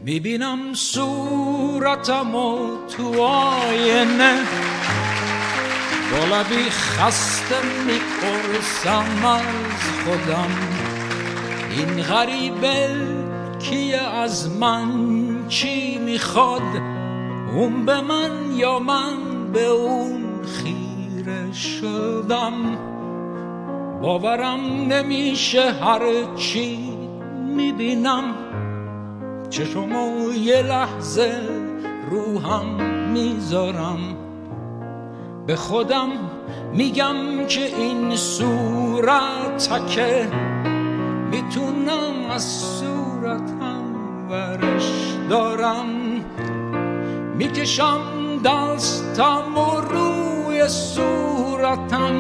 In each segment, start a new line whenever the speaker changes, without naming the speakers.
میبینم صورتمو تو آینه، با لبی خسته میپرسم از خودم این غریبه کیه، از من چی میخواد، اون به من یا من به اون خیره شدم. باورم نمیشه هر چی میبینم، چشمو یه لحظه روهم میذارم، به خودم میگم که این صورتکه میتونم از صورتم ورش دارم. میکشم دستم و روی صورتم،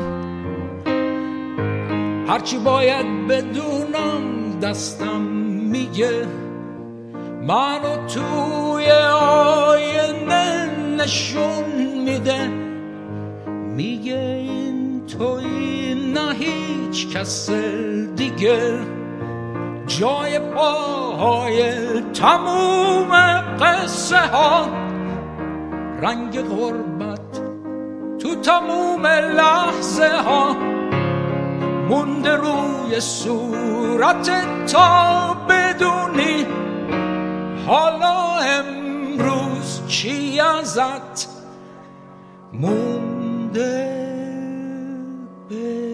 هرچی باید بدونم دستم میگه، منو توی آینه نشون میده، میگه این توی نه هیچ کس دیگه، جای پاهای تموم قصه ها، رنگ غربت تو تموم لحظه ها، مونده روی صورت تا بدونی حالا امروز چی ازت مونده به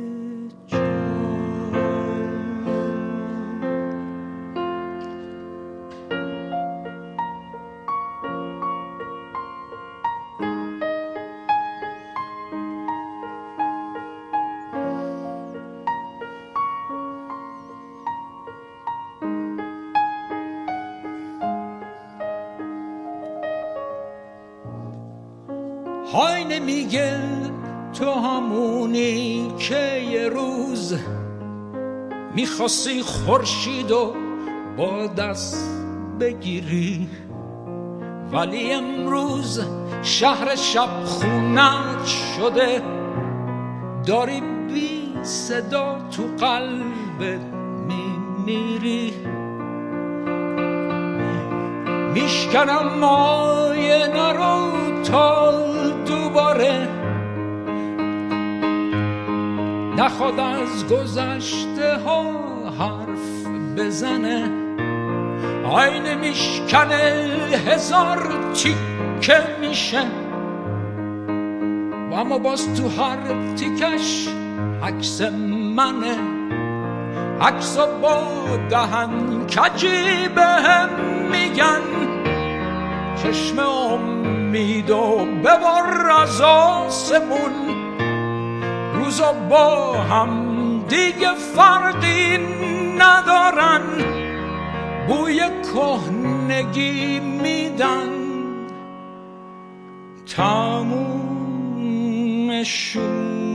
آینه میگه تو همونی که یه روز میخواستی خورشیدو با دست بگیری، ولی امروز شهر شب خونت شده، داری بی صدا تو قلبت میمیری. میشکنم آینه رو تا دوباره نخواد از گذشته ها حرف بزنه، آینه میشکنه هزار تیکه میشه، و اما باز تو هر تیکش عکس منه، عکسا با دهن کجی بهم میگن چشم امید و ببر از آسمون، روزا با هم دیگه فرقی ندارن، بوی کهنگی میدن تمومشون.